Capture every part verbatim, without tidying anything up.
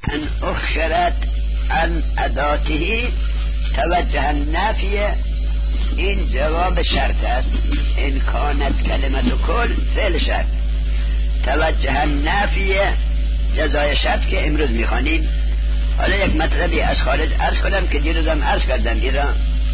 ان اخرت عن اداته توجه النفی، این جواب شرط است. ان کانت کلمت کل فعل شرط، توجه النفی جزای شرط که امروز میخوانیم. حالا یک مطلبی از خارج عرض کنم که دیروزم عرض کردم ایران،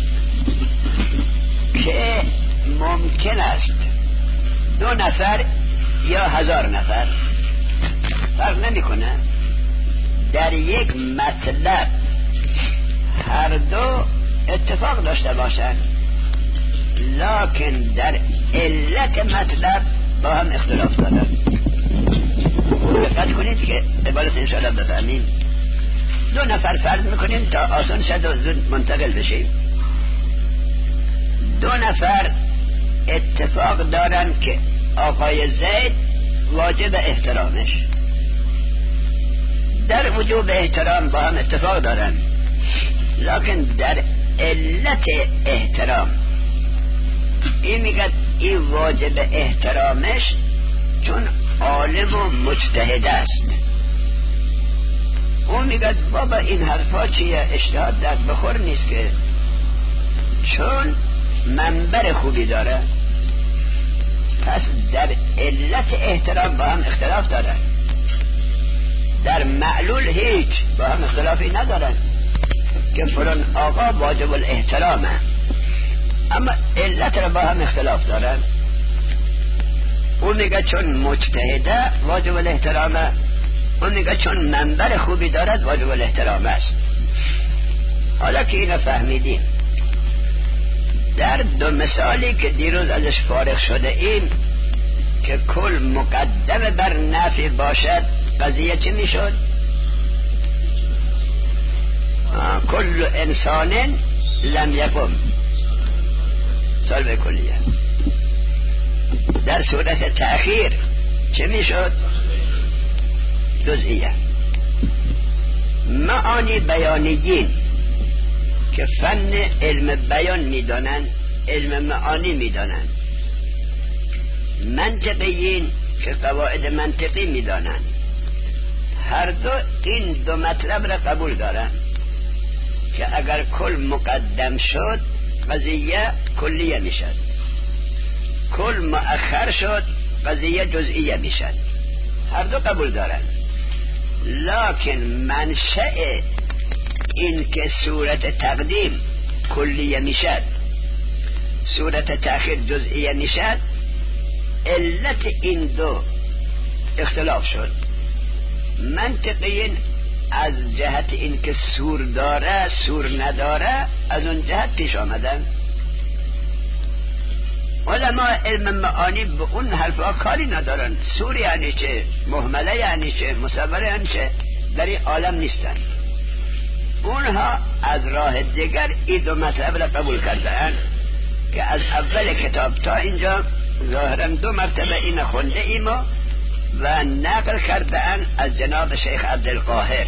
که ممکن است دو نفر یا هزار نفر فرق نمیکنه در یک مطلب هر دو اتفاق داشته باشند، لکن در علت مطلب با هم اختلاف دارن. دقت کنید که عبارت انشاءالله بفهمیم. دو نفر فرض میکنیم تا آسان شد و زود منتقل بشیم. دو نفر اتفاق دارن که آقای زید واجب احترامش، در وجوب احترام با هم اتفاق دارن، لکن در علت احترام این میگه این واجب احترامش چون عالم و مجتهد است. اون میگه بابا این حرفا چیه، اجتهاد در بخور نیست که، چون منبر خوبی داره. پس در علت احترام با هم اختلاف دارن، در معلول هیچ با هم اختلافی ندارن که فلان آقا واجب الاحترامه، اما علت را با هم اختلاف دارن. اون میگه چون مجتهده واجب الاحترامه، اون میگه چون منبر خوبی دارد واجب الاحترام است. حالا که اینو فهمیدیم، در دو مثالی که دیروز ازش فارغ شده ایم که کل مقدم بر نفی باشد، قضیه چی میشد؟ کل انسان لم یقم طالب کلیه. در صورت تأخیر چه میشد؟ جزئیه. معانی بیانیین که فن علم بیان میدانن، علم معانی میدانن. منطقیین که قواعد منطقی میدانن. هر دو این دو مطلب را قبول دارن که اگر کل مقدم شد قضیه کلیه میشد، کل مؤخر شد قضیه جزئیه میشد. هر دو قبول دارن، لکن منشأ این که صورت تقدیم کلیه میشد، صورت تأخیر جزئیه میشد، علت این دو اختلاف شد. منطقیین از جهت این که سور داره سور نداره از اون جهت پیش آمدن. علماء علم معانی به اون حرفا کاری ندارن. سور یعنی چه، مهمله یعنی چه، مصوره یعنی چه، در این عالم نیستن. اونها از راه دیگر این دو مطلب را قبول کردن که از اول کتاب تا اینجا ظاهرا دو مرتبه این خونده ایم و نقل کردن از جناب شیخ عبدالقاهر.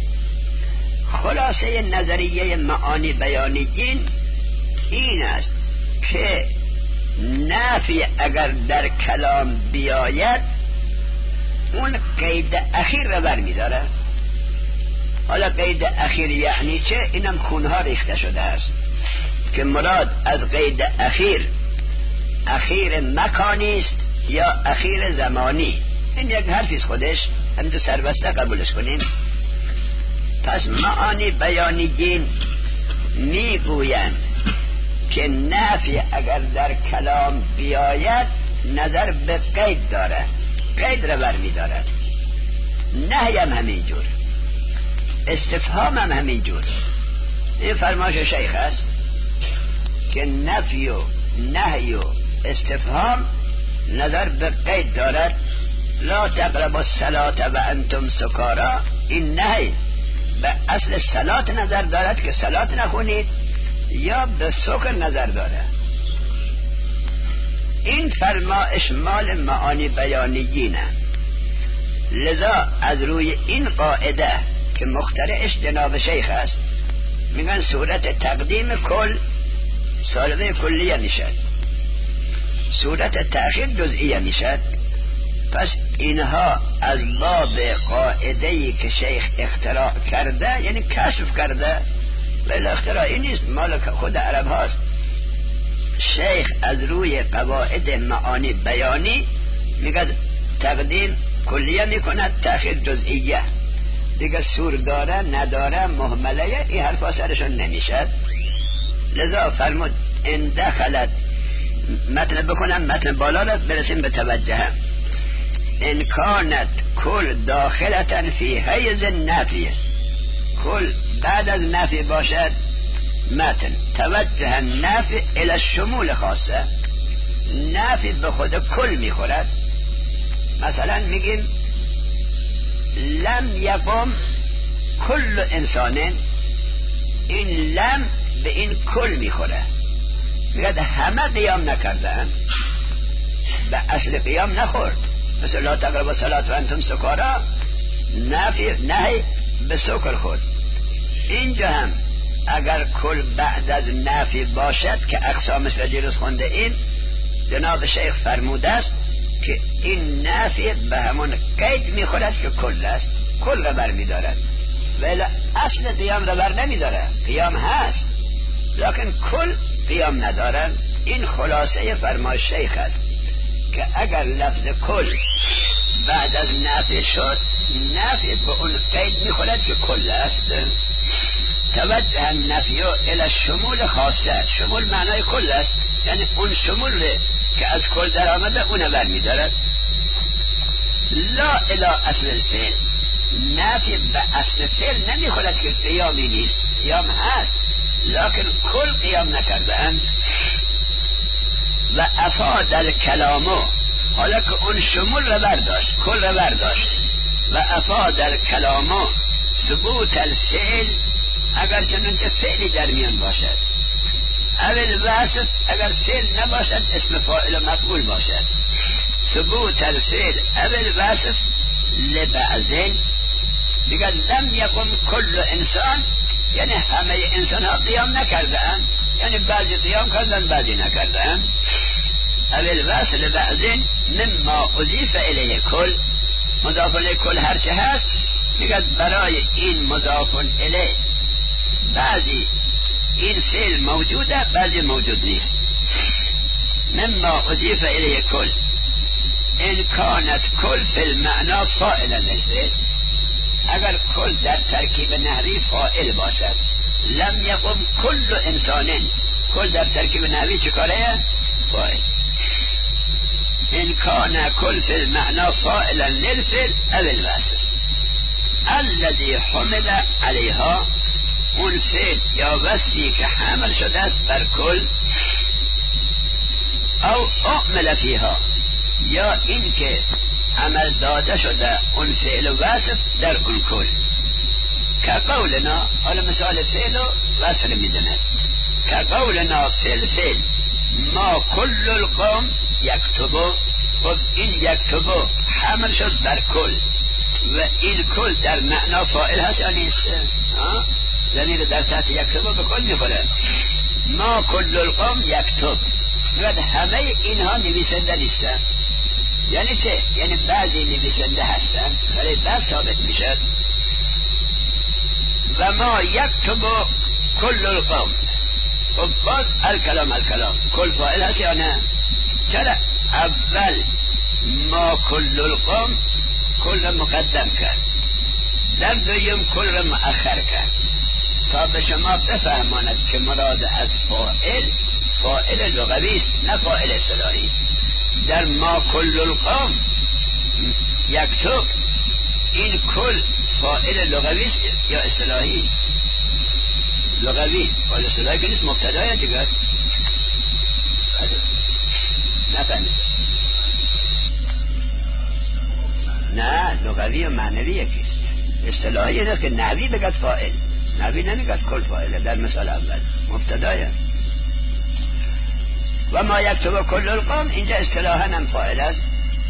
خلاصه نظریه معانی بیانیین این است که نفی اگر در کلام بیاید اون قید اخیر را برمی داره. حالا قید اخیر یعنی چه؟ اینم خونها ریخته شده است که مراد از قید اخیر اخیر مکانی است یا اخیر زمانی. این یک حرفیست خودش، هم تو سربسته قبولش کنیم. پس معانی بیانیین میگویند که نفی اگر در کلام بیاید نظر به قید داره، قید رو برمی داره. نهی هم همینجور، استفهام هم همینجور. این فرمایش شیخ است که نفی و نهی و استفهام نظر به قید دارد. لا تقربوا الصلاة و انتم سکارا، این نهی به اصل صلات نظر دارد که صلات نخونید، یا به سکر نظر داره. این فرمایش مال معانی بیانیینه. لذا از روی این قاعده که مخترعش جناب شیخ است میگن صورت تقدیم کل سالبه کلیه میشد، صورت تأخیر جزئیه میشد. پس اینها از باب قاعده‌ای که شیخ اختراع کرده، یعنی کشف کرده، ولی اختراعی نیست، مال خود عرب هاست. شیخ از روی قواعد معانی بیانی میگه تقدیم کلیه میکند، تأخیر جزئیه، دیگه سور داره نداره مهمله، این حرفا سرشون نمیشد. لذا فرمود ان دخلت، متن بکنم متن بالا را برسیم به توجه. ان کانت کل داخلتا فی حیز نفی، کل بعد از نفی باشد متن توجه نفی الى الشمول خاصه، نفی به خود کل میخورد. مثلا میگیم لم یقم کل انسان، این لم به این کل میخوره، میگه همه قیام نکردن، به اصل قیام نخورد. مثل لا تقربوا الصلاة وانتم سکارا، نفی نهی به سکر خورد. اینجا هم اگر کل بعد از نفی باشد که اقسامش را دیروز خونده این جناب شیخ فرموده است که این نفی به همون قید میخورد که کل است، کل را بر میدارد، ولی اصل قیام را بر نمیدارد. قیام هست لکن کل قیام ندارن. این خلاصه فرمای شیخ است که اگر لفظ کل بعد از نفی شد، نفی به اون قید میخورد که کل است. توجه نفی الى الشمول خاصه، شمول معنای کل است، یعنی اون شمول که از کل در آمده اون بر میدارد. لا الى اصل الفعل، نفی به اصل فعل نمیخورد که قیامی نیست، قیام هست لکن کل قیام نکردن. و افاد الکلامو، حالا که اون شمول رو برداشت، کل رو برداشت، و افاد الکلامو ثبوت الفعل، اگر چنانچه فعلی در میان باشد، اول وصف اگر فعل نباشد اسم فاعل و مفعول باشد، ثبوت الفعل اول وصف لبعضن، دیگر لم یقم کل انسان، یعنی همه انسان ها قیام نکردن، یعنی بعضی قیام کردن بعضی نکردن. اول وصل بعضن مما اضیف الیه کل، مضاف الیه کل هرچه هست میگه برای این مضاف الیه بعضی این فعل موجوده بعضی موجود نیست. مما اضیف الیه کل ان کانت کل فی المعنا فاعلا للفعل، اگر کل در ترکیب نحوی فاعل باشد، لم یقم کل انسان، کل در ترکیب نحوی چکاره؟ فاعل. ان کان کل فی المعنا فاعلا للفعل او الوصف الذي حمل علیها، اون فعل یا وصفی که حمل شده است بر کل، او اعمل فیها، یا این که عمل داده شده اون فعل و وصف در اون کل. که قولنا، حالا مثال فعل و وصف میدونه، که قولنا فعل فعل ما کل القوم یکتبو، خب این یکتبو حمل شد بر کل و این کل در معنا فاعل هست یا نیست؟ زمین در تحت یکتبو به کل میخوره. ما کل القوم یکتب، میگه همه اینها نویسنده نیستن، یعنی چه؟ یعنی بعضی نویسنده هستن ولی در ثابت میشد. و ما یکتب کل القوم، خب باز الکلام الکلام کل فاعل هست یا نه؟ چرا اول ما کل القوم کل را مقدم کرد، در دویم کل را مؤخر کرد تا به شما بفهماند که مراد از فاعل فاعل لغوی است نه فاعل اصطلاحی. در ما کل القوم یکتب، این کل فاعل لغوی است یا اصطلاحی؟ لغوی. فاعل اصطلاحی که نیست، مبتدای دیگر نفهمید. نه، لغوی و معنوی یکیست. اصطلاحی اینه که نحوی بگد فاعل، نحوی نمیگد کل فاعله. در مثال اول مبتدای و ما یکتب کل القوم، اینجا اصطلاحا هم فاعل است.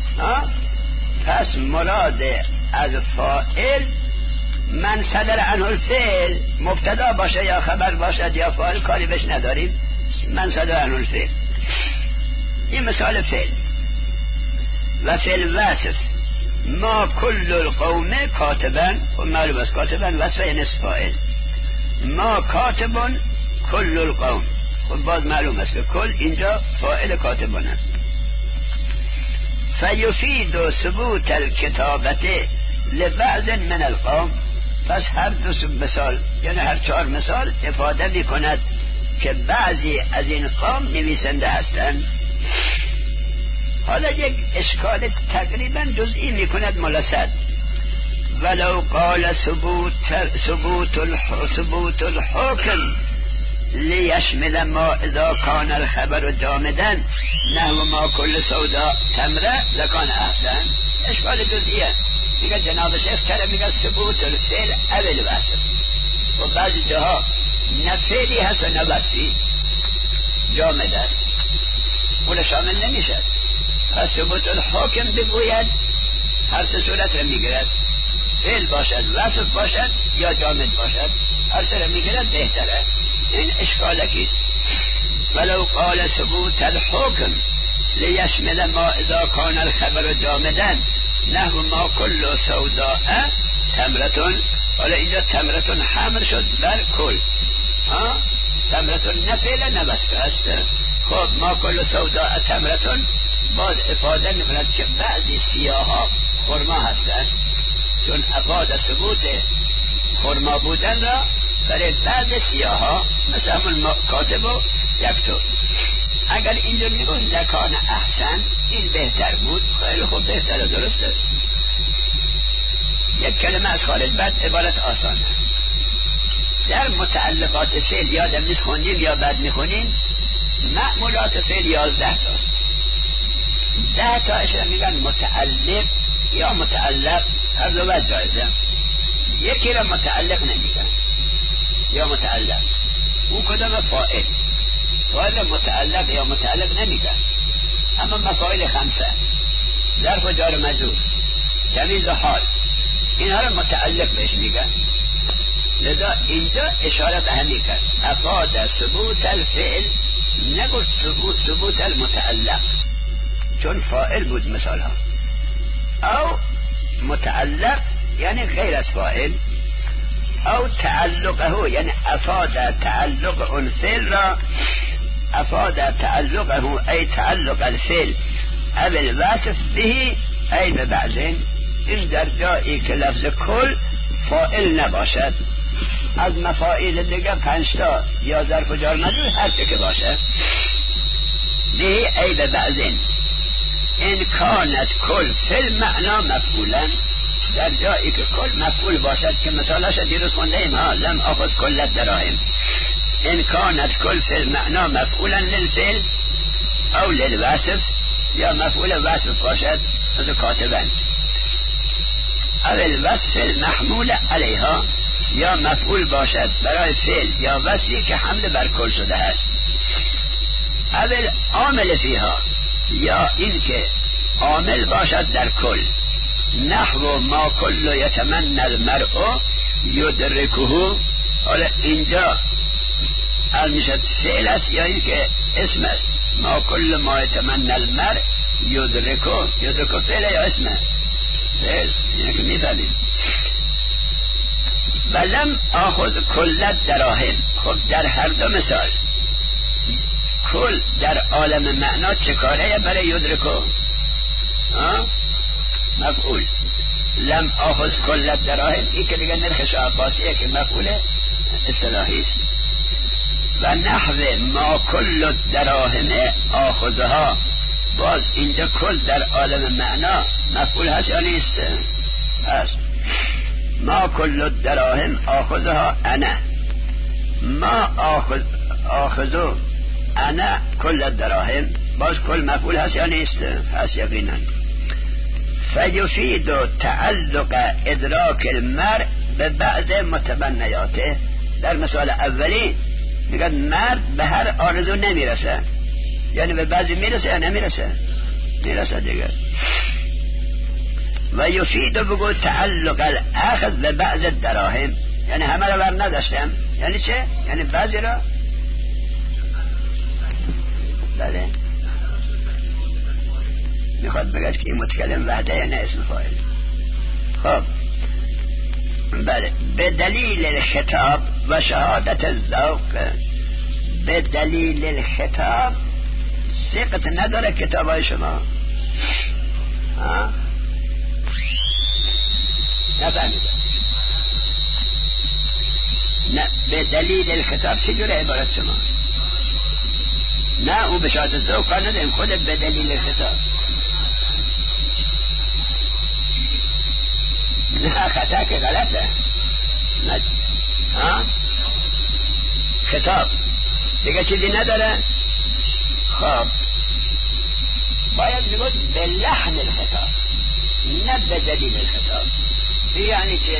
پس مراد از فاعل من صدر عنه الفعل، مبتدا باشه یا خبر باشد یا فاعل کاری بهش نداریم، من صدر عنه الفعل. این مثال فعل. و فی الوصف ما کل القوم کاتبا، و معلوم است کاتبا وصف نصف فاعل، ما کاتبون کل القوم، خب باز معلوم است که کل اینجا فاعل کاتبون است. فیفید ثبوت الکتابت لبعض من القوم، پس هر دو مثال یعنی هر چهار مثال افاده می کند که بعضی از این قوم نویسنده هستند. حالا یک اشکال تقریبا جزئی می کند ملاسد. ولو قال ثبوت ثبوت ثبوت الحكم لیشمل ما اذا کان الخبر جامدا نحو ما کل سودا تمره لکان احسن. اشکال جزئیه. میگه جناب شیخ چرا میگه ثبوت الفعل اول وصف و بعضی جاها نه فعلی هست و نه وصفی جامد است، اون شامل نمیشه. پس ثبوت الحکم بگوید هر سه صورت رو میگیرد، فعل باشد، وصف باشد یا جامد باشد، هر سه رو میگیرد بهتره. این اشکالکیست. ولو قال ثبوت الحکم لیشمل ما اذا کان الخبر جامدا نحو ما کل سوداء تمرتون. حالا اینجا تمرتون حمل شد بر کل، ها تمرتون نه فعل نه وصف است. خب ما کل سوداء تمرتون باز افاده میکند که بعضی سیاها خرما هستند، چون افاده ثبوت خرما بودن را برای بعض سیاها مثل همون کاتب و یکتب. اگر اینجا میگون لکان احسن این بهتر بود، خیلی خوب بهتر و درسته. یک کلمه از خارج بعد عبارت آسانه. در متعلقات فعل یادم نیست خوندیم یا بعد میخونیم، معمولات فعل یازده تاست. ده تا اشاره میگن متعلق یا متعلق، هر دو وجه جایزه. یکی را متعلق نمیگن یا متعلق، اون کدام فاعل. فاعل متعلق یا متعلق نمیگن، اما مفاعل خمسه، ظرف و جار و مجرور، تمیز و حال، اینها را متعلق بهش میگن. لذا اینجا اشاره به همین کرد، افاد ثبوت الفعل، نگفت ثبوت ثبوت المتعلق، چون فاعل بود مثال ها. او متعلق یعنی غیر از فاعل، او تعلقه یعنی افاد تعلق اون فعل را، افاد تعلقه ای تعلق الفعل او الوصف به ای به بعضین. این در جایی که لفظ کل فاعل نباشد، از مفاعیل دیگه پنجتا یا ظرف و جار مجرور هر چه که باشه، به ای به بعضین. این کانت کل فی معنا مفعولا، در جایی که کل مفعول باشد که مثالش دیروز خونده ایم ها، لم آخذ کلت دراهم. این کانت کل فی معنا مفعولا للفعل او للوصف، یا مفعول وصف باشد مثل کاتبن، او الوصف المحمول علیها، یا مفعول باشد برای فعل یا وصفی که حمل بر کل شده است. او العامل فیها، یا این که عامل باشد در کل، نحو ما کل یتمنى المرء یدرکه. حالا اینجا حال میشد فعل است یا این که اسم است. ما کل ما یتمنى المرء یدرکه، یدرکه فعل یا اسمه؟ فعل، اینه که میفهمیم. ولم آخذ کلت دراهم. خب در هر دو مثال کل در عالم معنا چه کاره برای یدرکو؟ مفعول. لم آخذ کلت دراهم این که دیگه نرخ شعباسیه که مفعول اصطلاحی است. و نحو ما کل دراهم آخذها، باز اینجا کل در عالم معنا مفعول هست یا نیست؟ هست. ما کل دراهم آخذها انا، ما آخذ آخذو انا کل دراهم، باز کل مفعول هست یا نیست؟ هست یقینا. فیفید تعلق ادراک المرء به بعض متبنیاته. در مثال اولی میگن مرد به هر آرزو نمیرسه، یعنی به بعضی میرسه یا نمیرسه؟ میرسه دیگه. و یفید بگو تعلق الاخذ به بعض دراهم، یعنی همه رو بر نداشتم. یعنی چه؟ یعنی بعضی رو. بله میخواد بگه که این متکلم وحده یا نه اسم فاعل. خب بله، به دلیل الخطاب و شهادت الذوق، به دلیل الخطاب ثقت نداره کتابای شما. ها نفهمیدم. نه به دلیل الخطاب چجوره عبارت شما؟ نه اون به شهادت الذوق کار نداریم، خود به دلیل الخطاب. نه خطا که غلطه. نه ها خطاب دیگه چیزی نداره. خب باید بگید به لحن الخطاب نه به دلیل الخطاب. یعنی که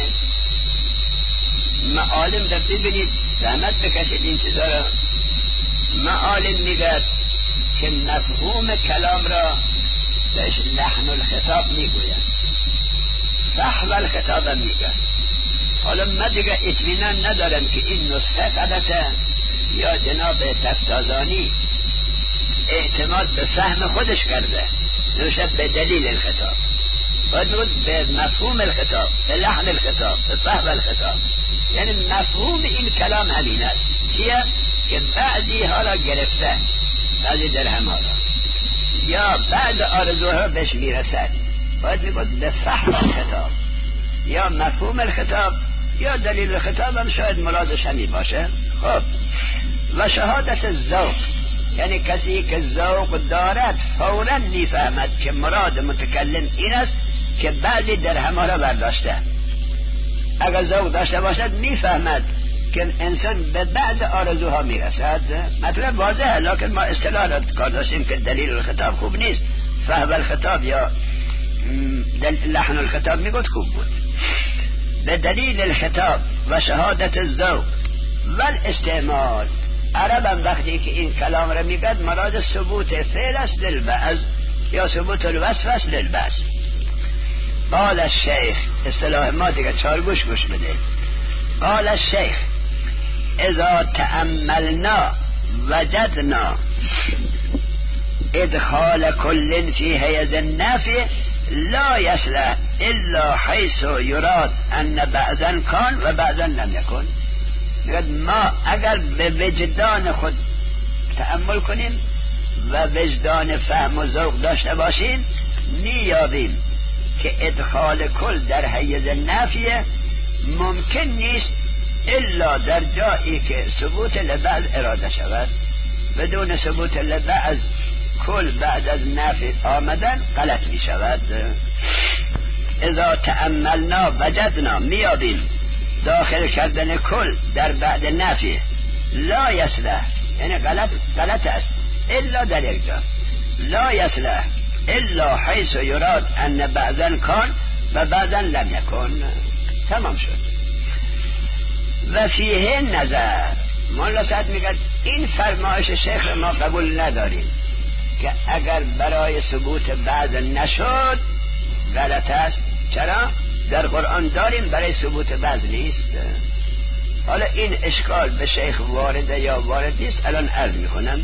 معالم در ببینید زحمت بکشید این چیزا را. معالم میگه که مفهوم کلام را بهش لحن الخطاب میگوید، فحو الخطاب میگه. حالا من دیگه اطمینان ندارم که این نسخه غلطه یا جناب تفتازانی اعتماد به فهم خودش کرده، نوشد به دلیل الخطاب. باید بود به مفهوم الخطاب، به لحن الخطاب، به فهم الخطاب. یعنی مفهوم این کلام همین است. چیه؟ که بعضی ها را گرفته، بعضی درهم ها را، یا بعض آرزوها بهش میرسد. باید بود به فهم الخطاب یا مفهوم الخطاب یا دلیل الخطاب هم شاید مرادش همی باشه. خب و شهادت الذوق، یعنی کسی که ذوق دارد فوراً میفهمد که مراد متکلم این است که بعضی درهم ها را برداشته. اگر ذوق داشته باشد میفهمد که انسان به بعض آرزوها میرسد. مطلب واضحه، لکن ما اصطلاح را کار داشتیم که دلیل الخطاب خوب نیست، فهم الخطاب یا لحن الخطاب میگوید خوب بود. به دلیل الخطاب و شهادت الذوق و الاستعمال. عربم وقتی که این کلام را میگد مراد ثبوت فعل است للبعض یا ثبوت الوصف است للبعض. قال الشیخ، اصطلاح ما دیگه چار گوش گوش بده. قال الشیخ اذا تأملنا وجدنا ادخال کل فی حیز النفی لا یصلح الا حیث یراد ان بعضا کان و بعضا لم یکن. ما اگر به وجدان خود تأمل کنیم و وجدان فهم و ذوق داشته باشیم میابیم که ادخال کل در حیز نفیه ممکن نیست الا در جایی که ثبوت لبعض اراده شود. بدون ثبوت لبعض کل بعد از نفی آمدن غلط می شود. اذا تأملنا وجدنا میابیم داخل کردن کل در بعد نفی لا یصلح، یعنی غلط غلط است، الا در یک جا لا یصلح الا حیث یراد ان بعضا کان و بعضا لم یکن. تمام شد. و فیه نظر. مولا سعد میگه این فرمایش شیخ ما قبول نداریم که اگر برای ثبوت بعض نشد غلط است. چرا؟ در قرآن داریم برای ثبوت بعض نیست. حالا این اشکال به شیخ وارده یا وارد نیست الان عرض میکنم.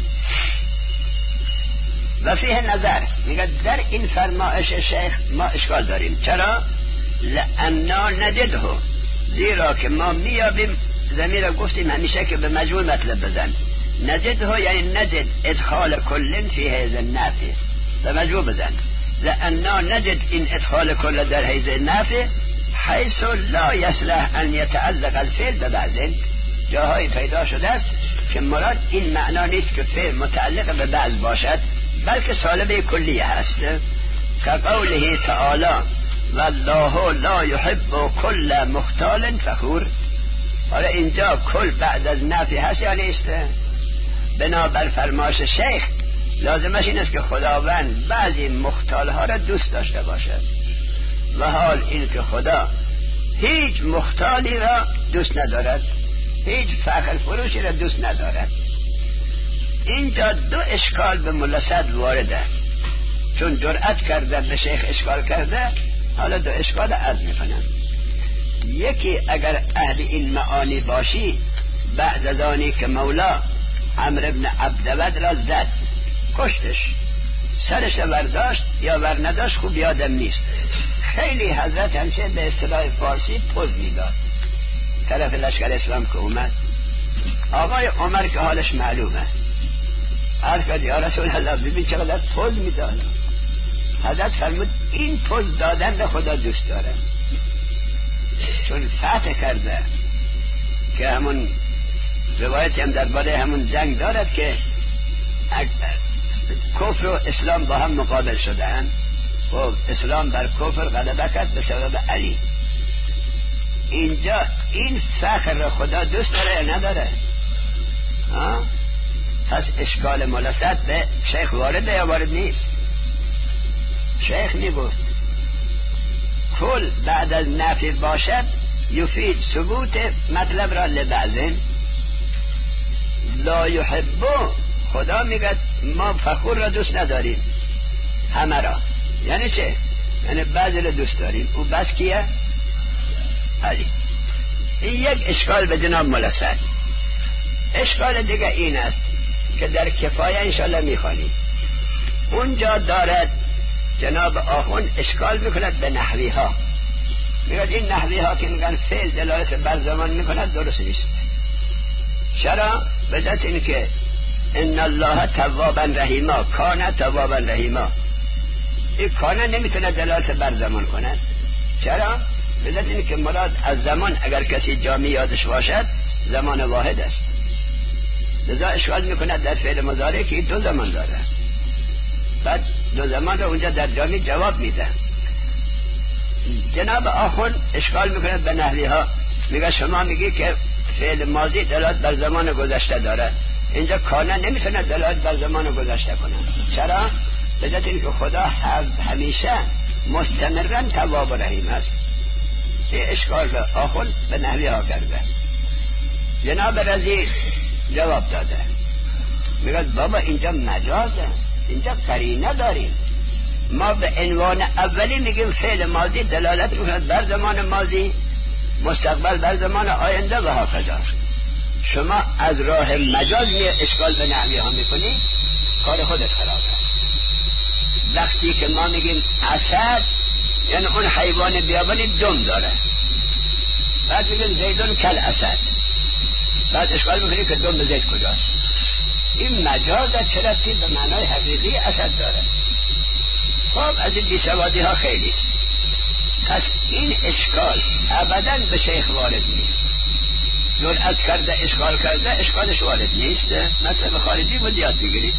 و فیه نظر میگه در این فرمایش شیخ ما اشکال داریم. چرا؟ لأننا نجده، زیرا که ما میابیم، ضمیر گفتیم همیشه که به مجموع مطلب بزن. نجده یعنی نجد ادخال کل فی حیز النفی، به مجموع بزن. لأننا نجد این ادخال کل در حیز النفی حیث لا یصلح ان یتعلق الفعل ببعض. جاهای پیدا شده است که مراد این معنا نیست که فعل متعلق به بعض باشد، بلکه سالبه کلیه هست. که قوله تعالی والله لا یحب کل مختال فخور. حالا اینجا کل بعد از نفی هست یا نیست؟ بنابر فرمایش شیخ لازمش این است که خداوند بعضی مختال ها را دوست داشته باشد، و حال این که خدا هیچ مختالی را دوست ندارد، هیچ فخر فروشی را دوست ندارد. اینجا دو اشکال به مولا سعد وارده، چون جرأت کرده به شیخ اشکال کرده. حالا دو اشکال عرض میکنم. یکی اگر اهل این معانی باشی، بعد از آنی که مولا عمرو بن عبدود را زد، کشتش، سرش برداشت یا ور نداشت خوب یادم نیست. خیلی حضرت همشه به اصطلاح فارسی پوز میداد طرف لشکر اسلام که اومد. آقای عمر که حالش معلومه عرض کرد یا رسول الله ببین چقدر پوز میداد. حضرت فرمود این پوز دادن به خدا دوست داره، چون فتح کرده که همون روایتی هم درباره همون جنگ دارد که کفر و اسلام با هم مقابل شدن و اسلام بر کفر غلبه کرد به سبب علی. اینجا این فخر را خدا دوست داره یا نداره؟ ها؟ پس اشکال ملست به شیخ وارد یا وارد نیست؟ شیخ میگفت کل بعد از نفی باشد یفید ثبوت مطلب را لبعضن لا یحبو. خدا میگه ما فخور را دوست نداریم همه را. یعنی چه؟ یعنی بعضی را دوست داریم. او بس کیه؟ علی. این یک اشکال به جناب ملست. اشکال دیگه این است که در کفایه انشالله میخوانیم اونجا دارد جناب آخون اشکال میکند به نحوی ها. میگه این نحوی ها که میگن فعل دلالت بر زمان میکند درست نیست. چرا؟ به جهت این که ان الله توابا رحیما، کان توابا رحیما. این کان نمیتونه دلالت بر زمان کند. چرا؟ به جهت این که مراد از زمان اگر کسی جامعه یادش باشد زمان واحد است. لذا اشکال میکند در فعل مضارع که دو زمان داره، بعد دو زمان رو اونجا در جامعه جواب میده. جناب آخون اشکال میکند به نحوی ها. میگه شما میگی که فعل ماضی دلالت بر زمان گذشته داره، اینجا کانه نمیتونه دلالت بر زمان گذشته کنه. چرا؟ به جهت اینکه خدا همیشه مستمرا تواب و رحیم است. این اشکال به آخون به نحوی ها کرده. جناب رضی جواب داده، میگه بابا اینجا مجازه، اینجا قرینه داریم. ما به عنوان اولی میگیم فعل ماضی دلالت میکند بر زمان ماضی، مستقبل بر زمان آینده و هاکذا. شما از راه مجاز می اشکال به نحوی ها میکنی، کار خودت خرابه. وقتی که ما میگیم اسد یعنی اون حیوان بیابانی دم داره، بعد میگیم زیدون کل اسد، بعد اشکال میکنی که دم زید کجاست. این مجاز چرا به معنای حقیقی اسد داره. خب از این بیسوادی ها خیلی است. پس این اشکال ابدا به شیخ وارد نیست. جرأت کرده اشکال کرده، اشکالش وارد نیست. مطلب خارجی بود یاد بگیرید.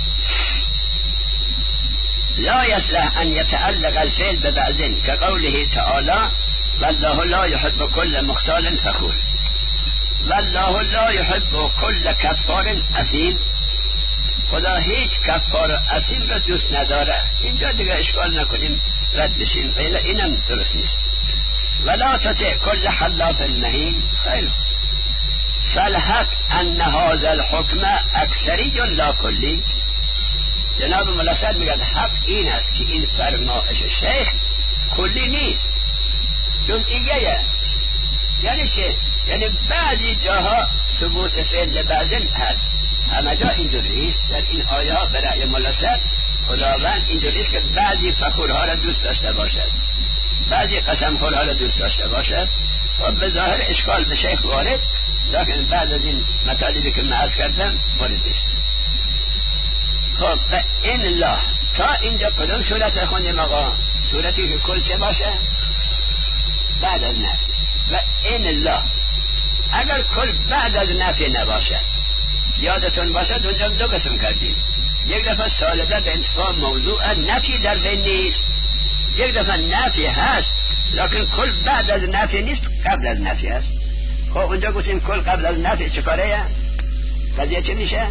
لا یصلح ان یتعلق الفعل ببعض كقوله تعالی والله لا يحب كل مختال فخور والله لا يحب كل کفار اثیم. خدا هیچ کفار و اثیم را دوست نداره. اینجا دیگه اشکال نکنیم، رد بشیم، ولی اینم درست نیست. ولا تطع كل حلاف مهین. خیلی فالحق ان هذا الحكم اکثری لا کلی. جناب ملصد میگن حق این است که این فرمایش شیخ کلی نیست، جزئیه. یعنی چه؟ یعنی بعضی جاها ثبوت فعل بعضی هست، همه جا اینجوری نیست. در این آیه ها برای ملصد خداوند اینجوری است که بعضی فخورها را دوست داشته باشد، بعضی قسمخورها را دوست داشته باشد. و به ظاهر اشکال به شیخ وارد، لیکن بعد از این مطالبی که من عرض کردم وارد نیست. خب و این الله تا اینجا کدوم صورت خوندیم آقا؟ صورتی که کل چه باشه؟ بعد از نفی. و این الله اگر کل بعد از نفی نباشه، یادتون باشد اونجا دو قسم کردیم. یک دفعه سالده به انتفاع موضوع نفی در بین نیست، یک دفعه نفی هست لیکن کل بعد از نفی نیست، قبل از نفی هست. خب اونجا گفتیم کل قبل از نفی چه کاره؟ قضیه چه میشه؟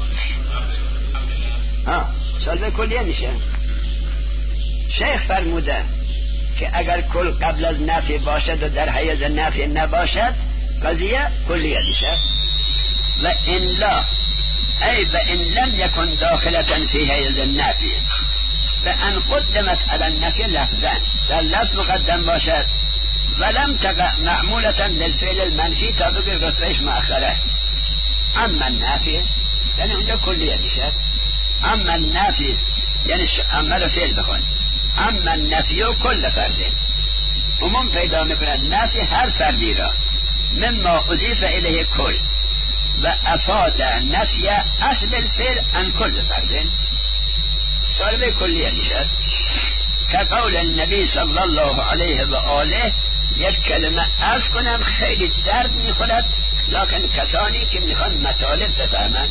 ها سالبه کلیه میشه. شیخ فرموده که اگر کل قبل از نفی باشد و در حیز نفی نباشد قضیه کلیه میشه. و ان لا ای و ان لم یکن داخلتا فی حیز النفی و ان قدمت علی النفی لفظا، در لفظ مقدم باشد ولم تقع معمولتا للفعل المنفی تا بگیر رتبهش مؤخره. اما النفی یعنی اونجا کلیه میشه. اما النفی یعنی عمل و فعل بخون. اما نفی و کل فرده عموم پیدا میکند، نفی هر فردی را مما اضیف الیه کل و افاد نفی اصل الفعل عن کل فرده صالب کلیه میشد. که قول النبی صلی الله علیه و آله، یک کلمه عرض کنم خیلی درد میخورد، لکن کسانی که میخوان مطالب بفهمند.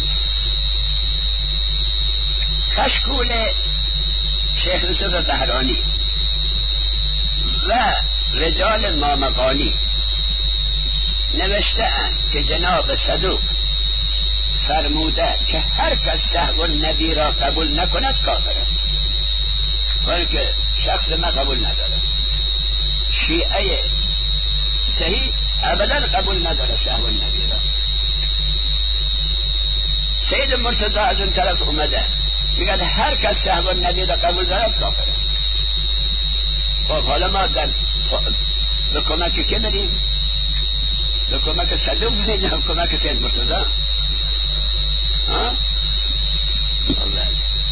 کشکول شیخ یوسف بهرانی و رجال مامقانی نوشته اند که جناب صدوق فرموده که هر کس سهو النبی را قبول نکند کافر است. بلکه شخص ما قبول نداره، شیعه صحیح ابدا قبول نداره سهو النبی را. سید مرتضی از اون طرف اومده میگه هر کس سهو النبی را قبول دارد کافر است. خب حالا ما در به کمک که بریم؟ به کمک صدوق بریم یا کمک سید مرتضی؟ ها؟ الله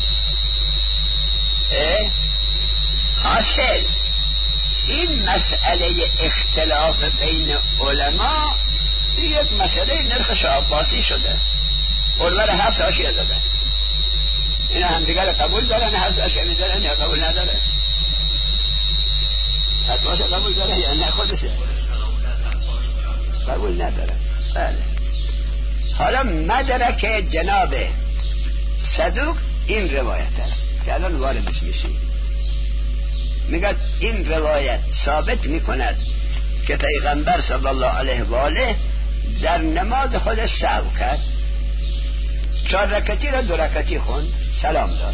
اه حاصل این مسئله اختلاف بین علما یک مسئله نرخ عباسی شده. اولور هفت حاشیه داده، اینا هم دیگر قبول دارن، هفت حاشیه دارن یا قبول نداره؟ فتواش قبول داره یا نه خودشه قبول نداره. بله. حالا مدرک جناب صدوق این روایت است که الان واردش میشیم. میگه این روایت ثابت میکند که پیغمبر صلی الله علیه و آله در نماز خود سهو کرد، چهار رکعتی را دو رکعتی خوند، سلام داد.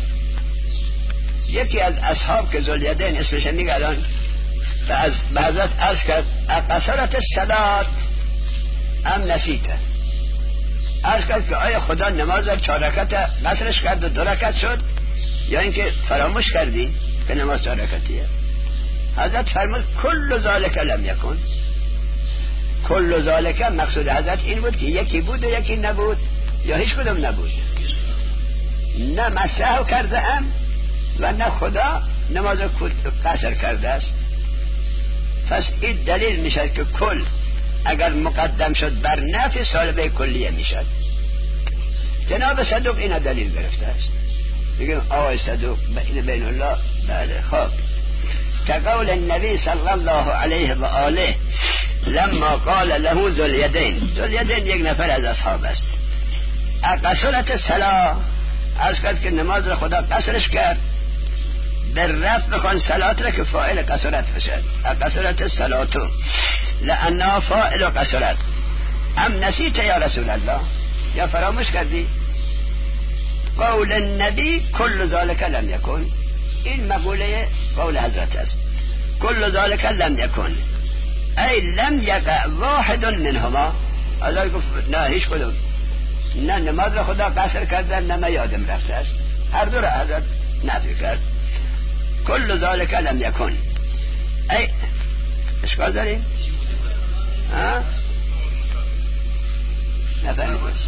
یکی از اصحاب که ذوالیدین اسمش میگه الان به حضرت عرض کرد اقصرت الصلاة ام نسیته، عرض کرد که آیا خدا نماز چهار رکعت قصرش کرد و دو رکعت شد یا اینکه فراموش کردی که نماز چهار رکعتیه؟ حضرت فرمود کل ذالک لم یکن. کل ذالک مقصود حضرت این بود که یکی بود و یکی نبود یا هیچ کدوم نبود. نه من سهو کرده ام و نه خدا نماز قصر کرده است. پس این دلیل میشد که کل اگر مقدم شد بر نفی صالبه کلیه میشد. جناب صدوق اینا دلیل گرفته است. بگیم آقای صدوق بین بین الله. بله خب که قول النبی صلی الله علیه و آله لما قال له ذوالیدین، ذوالیدین یک نفر از اصحاب است، اقصرت الصلاة، عرض کرد که نماز را خدا قصرش کرد، در رفت بخوان صلات را که فاعل قصرت بشد، اقصرت الصلاة لأنها فاعل قصرت. ام نسیت یا رسول الله، یا فراموش کردی؟ قول النبی کل ذالک لم یکن، این مقوله قول حضرت است. کل ذالک لم یکن ای لم یقع واحد منهما. حضرت گفت نه هیچ کدوم، نه نماز را خدا قصر کردن نه من یادم رفته است، هر دو را حضرت نفی کرد. کل ذالک لم یکن ای اشکال داریم؟ ها؟ نفهمی کنید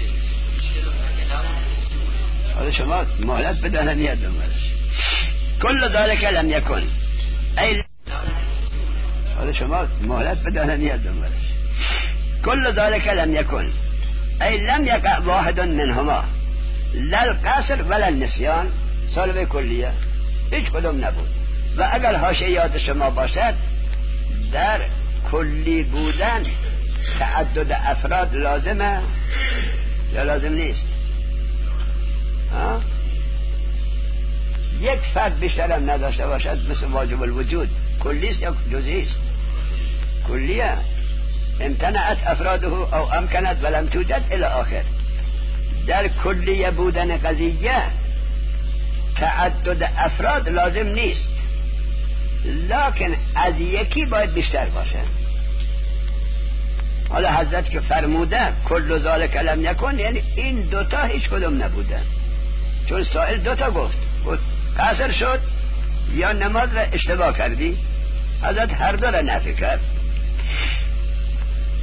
حالا شما مهلت بدهن نیت دنبالش. کل ذالک لم یکن ای حالا شما مهلت بدهن نیت دنبالش. کل ذالک لم یکن ای لم یقع واحد منهما لا القصر ولا النسیان، صالب کلیه هیچ کدوم نبود. و اگر حاشیات شما باشد در کلی بودن تعدد افراد لازمه یا لازم نیست؟ ها؟ یک فرد بیشتر هم نداشته باشد مثل واجب الوجود، کلیست یا جزئیست؟ کلیه. امتنعت افراده او امکنت ولم توجد الی آخر. در کلیه بودن قضیه تعدد افراد لازم نیست، لکن از یکی باید بیشتر باشه. حالا حضرت که فرموده کل ذالک لم یکن، یعنی این دوتا هیچ کدوم نبودن، چون سائل دوتا گفت بود قصر شد یا نماز را اشتباه کردی، حضرت هر دو را نفی کرد.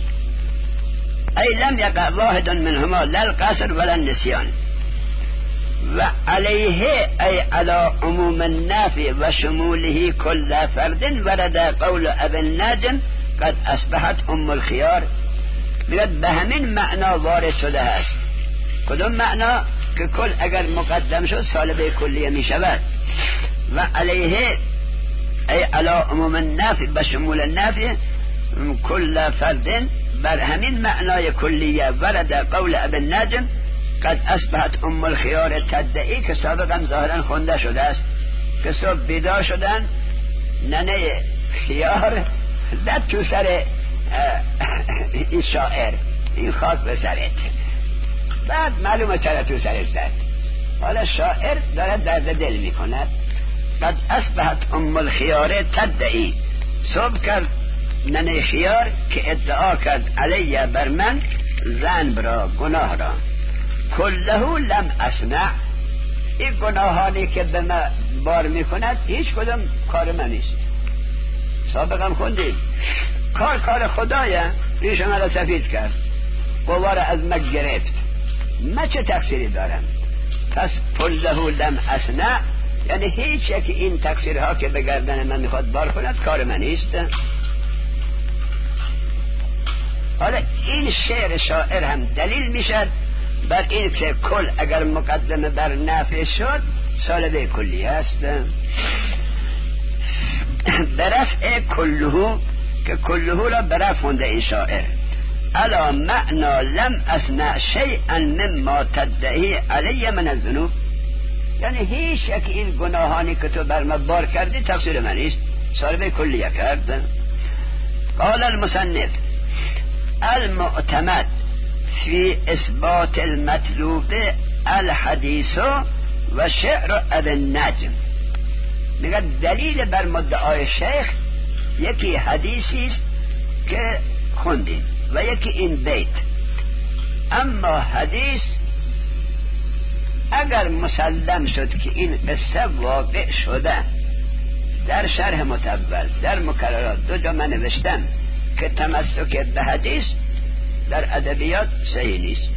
ای لم یقع واحد منهما لا القصر ولا النسیان و علیه ای علی عموم النفی و شموله کل فرد ورد قول ابن نجم قد اصبحت ام الخيار. میگد به همین معنا وارد شده است. کدوم معنا؟ که کل اگر مقدم شد سالبه کلیه می شود. و علیه ای علی عموم النفی و شمول النفی کل فرد، بر همین معنای کلیه ورد قول ابن نجم قد اصبحت ام الخيار تدعی، که سابقا ظاهرا خونده شده است که صبح بیدار شدن ننه خیار زد تو سر این شاعر، این خاص به سرت. بعد معلومه چرا تو سرت زد. حالا شاعر دارد درد دل می کند. قد اصبحت ام الخيار تدعی، صبح کرد ننه خیار که ادعا کرد علیه بر من ذنب را، گناه را. کله لم اصنع، این گناهانی که به من بار میکند هیچ کدام کار من نیست. سابقا خوندید کار کار خدایه، ریش من را سفید کرد، قوا را از من گرفت، من چه تقصیری دارم؟ پس کله لم اصنع یعنی هیچ یک این تقصیرها که به گردن من میخواد بار کند کار من نیست. حالا این شعر شاعر هم دلیل میشد بر این که کل اگر مقدمه بر نفع شد سالبه کلی است. برفع کلهو، که کلهو را برفع خونده این شاعر. الا معنا لم اصنع شیئا مما تدعی علی من الذنوب، یعنی هیچ یک این گناهانی که تو بر من بار کردی تقصیر من نیست، سالبه کلیه کرد. قال المصنف المعتمد فی اثبات المطلوب الحدیث و شعر ابن نجم. میگه دلیل بر مدعای شیخ یکی حدیثی است که خوندیم و یکی این بیت. اما حدیث اگر مسلم شد که این قصه واقع شده، در شرح متول در مکررات دو جا من نوشتم که تمسک به حدیث در ادبیات صحیح نیست.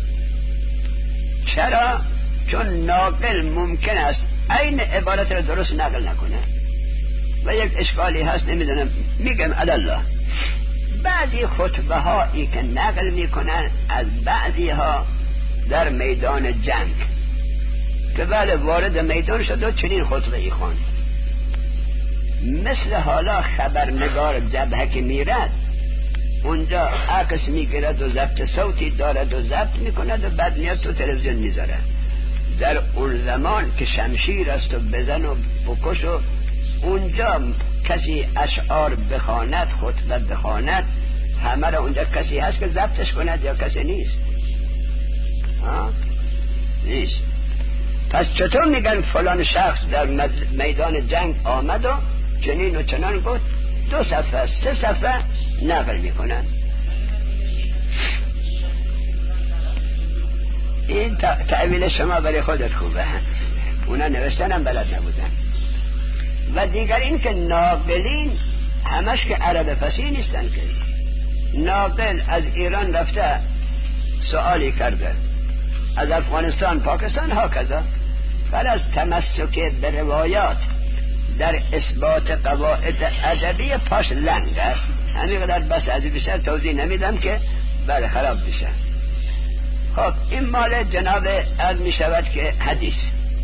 چرا؟ چون ناقل ممکن است این عبارت را درست نقل نکنه و یک اشکالی هست، نمیدونم، میگم عدالله بعضی خطبه هایی که نقل میکنن از بعضی ها در میدان جنگ که بله وارد میدان شد و چنین خطبه ای خواند، مثل حالا خبرنگار جبهه که میرد اونجا عکس میگیرد و ضبط صوتی دارد و ضبط میکند و بعد میاد تو تلویزیون میذاره. در اون زمان که شمشیر است و بزن و بکش و اونجا کسی اشعار بخواند، خطبه بخواند، همه را اونجا کسی هست که ضبطش کند یا کسی نیست؟ ها؟ نیست. پس چطور میگن فلان شخص در میدان جنگ آمد و چنین و چنان گفت؟ دو صفحه سه صفحه نقل میکنن. این تعویل شما برای خودت خوبه، اونا نوشتنم بلد نبودن. و دیگر این که ناقلین همش که عرب فصیح نیستن، که ناقل از ایران رفته سوالی کرده، از افغانستان پاکستان ها کذا، بل از تمسک به روایات در اثبات قواعد ادبی پاش لنگ است. همینقدر بس، از بیشتر توضیح نمیدم که بله خراب بشه. خب این مال جناب از می شود که حدیث.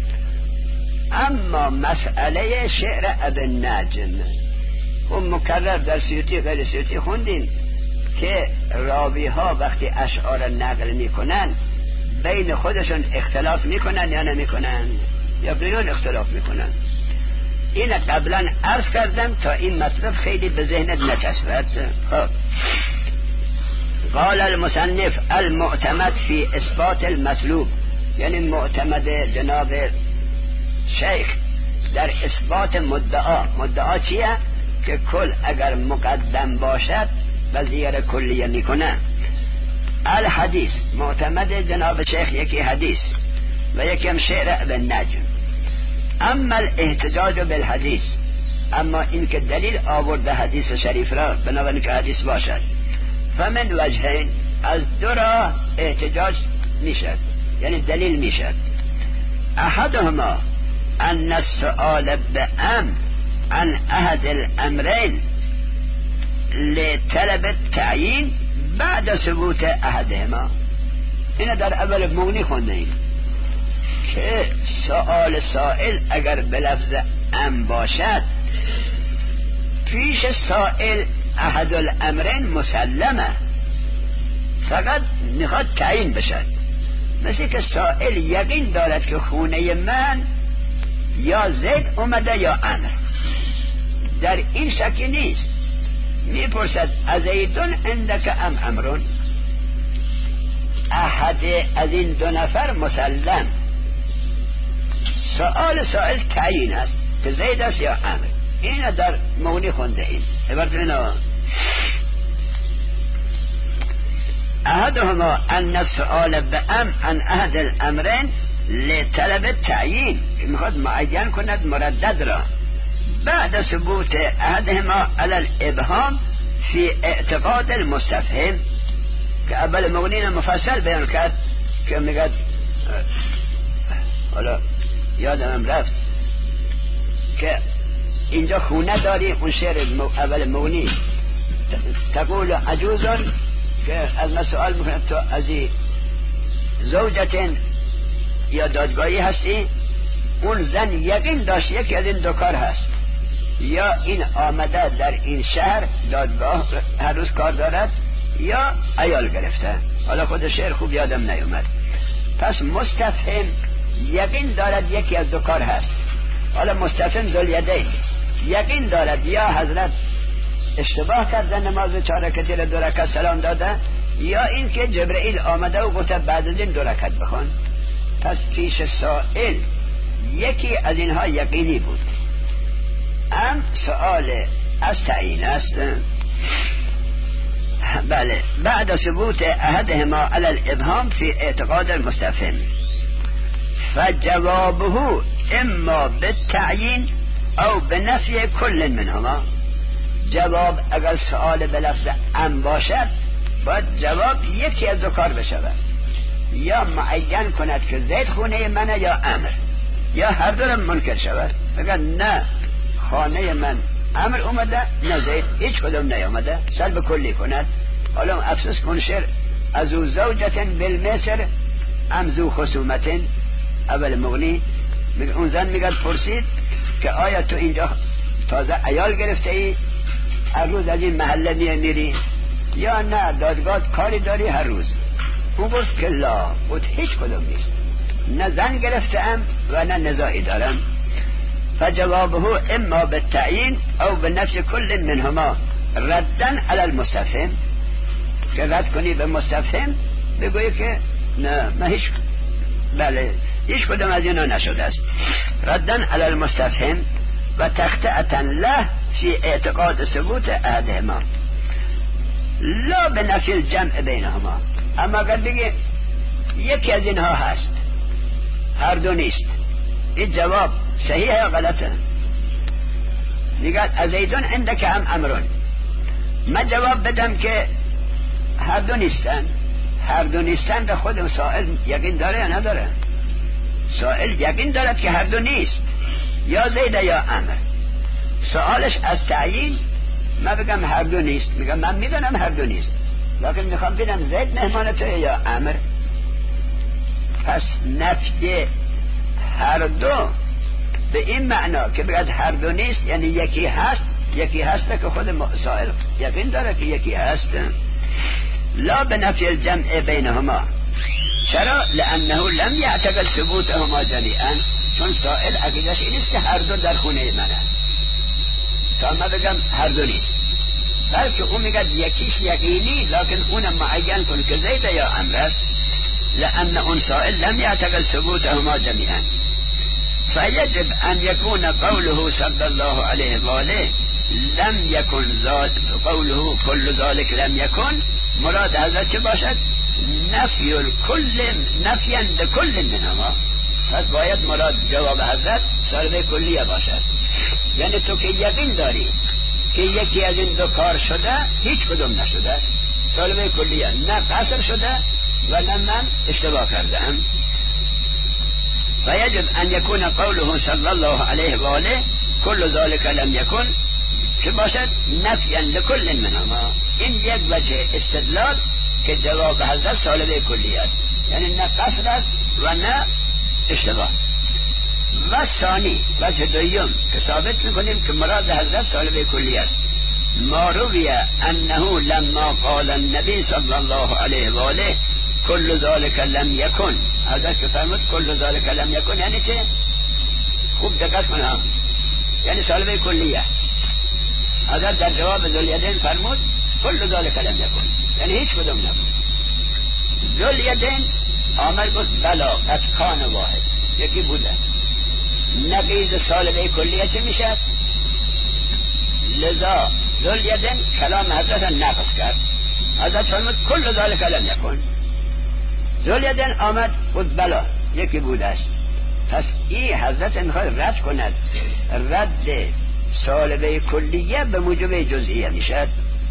اما مسئله شعر ابن نجم خب مکرر در سیوطی غیر سیوطی خوندیم که راوی ها وقتی اشعار نقل میکنن بین خودشون اختلاف میکنن یا نمیکنن، یا بینون اختلاف میکنن. این قبلا عرض کردم تا این مطلب خیلی به ذهنت نچسبد. خب قال المصنف المعتمد فی اثبات المطلوب، یعنی معتمد جناب شیخ در اثبات مدعا. مدعا چیه؟ که کل اگر مقدم باشد وزیر کلیه میکنه. الحدیث معتمد جناب شیخ یکی حدیث و یکی هم شعر ابن نجم. اما الاحتجاج بالحدیث، اما این که دلیل آورده حدیث شریف را بنابراین که حدیث باشد، فمن وجهین، از دو راه احتجاج میشد، یعنی دلیل میشد. احدهما ان السؤال بأم عن احد الامرين لطلب التعیین بعد ثبوت احدهما. اینه در اول مغنی خونده ایم که سؤال سائل اگر به لفظ ام باشد پیش سائل احد الامرین مسلمه، فقط میخواد تعیین بشد. مثل که سائل یقین دارد که خونه من یا زید اومده یا امر، در این شکی نیست. میپرسد ازیدون عندک ام امرون، احد از این دو نفر مسلم. سؤال سائل تعیین است که زید است یا امر. این در مغنی خونده ایم. عبارت احدهما ان السؤال بأم عن احد الامرین لطلب التعیین، میخواد معین کند مردد را بعد ثبوت احدهما علی الابهام فی اعتقاد المستفهم، که اول مغنی مفصل بیان کرد که میگد حالا یادم رفت که اینجا خونه داری، اون شعر اول مغنی تقول عجوزان که از مسئول میکنه تو از زوجتین یا دادگاهی هستی، اون زن یقین داشت یکی از این دو کار هست، یا این آمده در این شهر دادگاه هر روز کار دارد یا عیال گرفته. حالا خود شعر خوب یادم نیومد. پس مستفهم یقین دارد یکی از دو کار هست. حالا مستفهم ذواليدین یقین دارد یا حضرت اشتباه کرده نماز چهار رکعتی را دو رکعت سلام داده، یا این که جبرئیل آمده و گفته بعد از این دو رکعت بخون. پس پیش سائل یکی از اینها یقینی بود. ام سؤال از تعیین است. بله، بعد ثبوت احدهما علی الابهام فی اعتقاد المستفهم فجوابه اما بالتعیین او بنفی کل منهما. جواب اگر سؤال به لفظ ام باشد باید جواب یکی از دو کار بشود، یا معین کند که زید خونه منه یا امر، یا هر دو را منکر شود. اگر نه خانه من امر اومده نه زید هیچ کدوم نیامده، سلب کلی کند. حالا افسوس کن شعر از او زوجتن بالمصر امزو خصومتن اول مغنی میگه اون زن میگه پرسید که آیا تو اینجا تازه عیال گرفته ای هر روز از این محله میه میری یا نه دادگاه کاری داری هر روز؟ اون گفت که لا، گفت هیچ کدوم نیست، نه زن گرفتم و نه نزاعی دارم. فجوابه اما بالتعیین او بنفس کل منهما ردن علی المستفهم، که رد کنی به مستفهم بگویی که نه ما هیچ بله هیچ کدوم از اینا نشده است. ردن علی المستفهم و تخطئتا له فی اعتقاد ثبوت احدهما لا به نفی الجمع بینهما. اما اگر بگی یکی از اینها هست هر دو نیست، این جواب صحیح یا غلطه؟ میگه ازیدون عندک هم امرون، من جواب بدم که هر دو نیستن. هر دو نیستن به خود سائل یقین داره یا نداره؟ سائل یقین دارد که هر دو نیست، یا زید یا امر. سوالش از تعیین، من بگم هر دو نیست، میگم من میدونم هر دو نیست، لیکن میخوام ببینم زید مهمان تو یا امر. پس نفی هر دو به این معنا که بگد هر دو نیست یعنی یکی هست، یکی هست که خود سائل یقین داره که یکی هست. لا بنفی الجمع بینهما. چرا؟ لانه لم یعتقد ثبوتهما جمیعا، چون سائل عقیدش این است که هر دو در خونه منه، تا من بگم هر دو نیست، بلکه اون میگه یکیش یقینی لکن اونم معین کن که زید یا امر است، لان اون سائل لم یعتقد ثبوتهما جمیعا. فیجب ان یکون قوله صلی الله علیه و آله لم یکن ذات قوله کل ذالک لم یکن، مراد حضرت چه باشد؟ نفی الکل، نفیا لکل منهما. پس باید مراد جواب حضرت سالبه کلیه باشد، یعنی تو که یقین داری که یکی از این دو کار شده هیچ کدوم نشده است، سالبه کلیه، نه قصر شده و نه من اشتباه کردم. فيجب أن يكون قوله صلى الله عليه وآله كل ذلك لم يكن که باشد نفیا لكل منهما. این یک وجه استدلال که جواب حضرت سالبه کلی است، یعنی نه قصد است و نه اشتباه. و ثانی وجه دویم که ثابت میکنیم که مراد حضرت سالبه کلی است، ما روی انه لما قال النبی صلی الله علیه و آله کل ذلك لم يكن، حضرت که فرمود کل ذلك لم يكن یعنی چه؟ خوب دقت کنم، یعنی سالبه کلیه. حضرت در جواب ذواليدين فرمود کل ذلك لم يكن، یعنی هیچ کدوم نبود. ذواليدين آمد گفت بلا قد کان واحد، یکی بوده. نقیض سالبه کلیه چه میشه؟ لذا ذواليدين کلام حضرت نقص کرد. حضرت فرمود کل ذلك لم يكن. ذواليدين آمد گفت بلا یکی بوده است. پس این حضرت میخواد رد کند رد سالبه کلیه به موجب جزئیه میشد.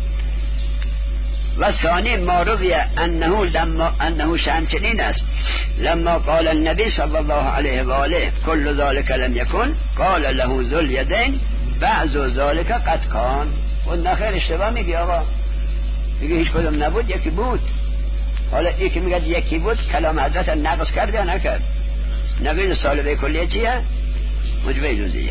و ثانی ما روی انه لما انه شمچنین است لما قال النبی صلی الله علیه و آله کل ذلك لم يكن قال له ذواليدين بعض ذلك قد کان. و نخیر اشتباه میگی آقا، میگه هیچ کدوم نبود یکی بود. حالا این که میگه یکی بود کلام حضرت نقص کرد یا نکرد؟ نقیض سالبه کلیه چیه؟ موجب جزئیه.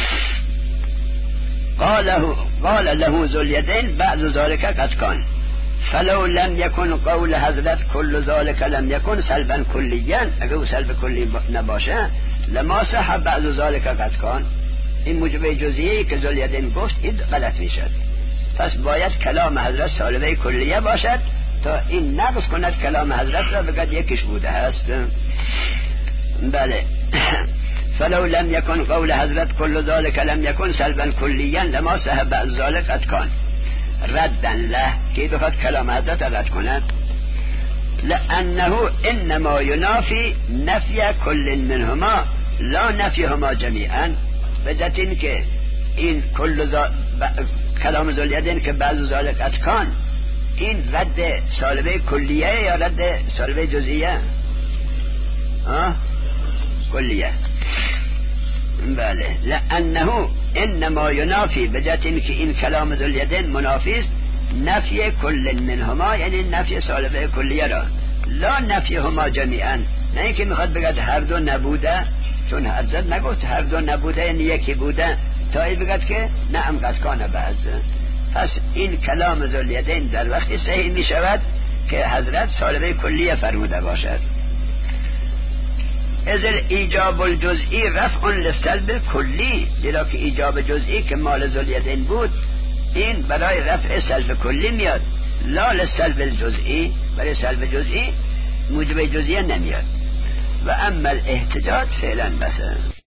قال له قال له ذواليدين بعد ذلك قد كان فلو لم يكن قول حضرت كل ذلك لم يكن سلبا كليا، اگر سلب کلی نباشه لما صح بعد ذلك قد كان. این موجب جزئیه که ذواليدين گفت این غلط میشد. پس باید کلام حضرت سالبه کلیه باشد تا این نقص کند کلام حضرت را بگد یکیش بوده است. بله. فلو لم يكن قول حضرت كل ذلك لم يكن سلبا كليا لما صح بعد ذلك قد كان ردا له، که بخواد کلام حضرت رد کند. لانه انما ينافي نفي كل منهما لا نفيهما جميعا. بجت این که این کل ذا... ب... کلام ذواليدين که بعد ذلك قد كان این رد سالبه کلیه یا رد سالبه جزئیه؟ آه کلیه. بله. لانه انما ينافي بجات این که این کلام ذواليدين منافی است نفی کل منهما، یعنی نفی سالبه کلیه را، لا نفیهما جمیعا. نه اینکه میخواد بگد هر دو نبوده، چون حضرت نگفت هر دو نبوده یعنی یکی بوده، تا ای بگد که نعم قد کان بعض. پس این کلام ذواليدين در وقتی صحیح میشود که حضرت سالبه کلیه فرموده باشد. از ایجاب الجزئی رفع للسلب کلی، زیرا که ایجاب جزئی که مال ذواليدين بود این برای رفع سلب کلی میاد، لا للسلب الجزئی، برای سلب جزئی موجب جزئی نمیاد. و اما الاحتجاج فعلا بسه.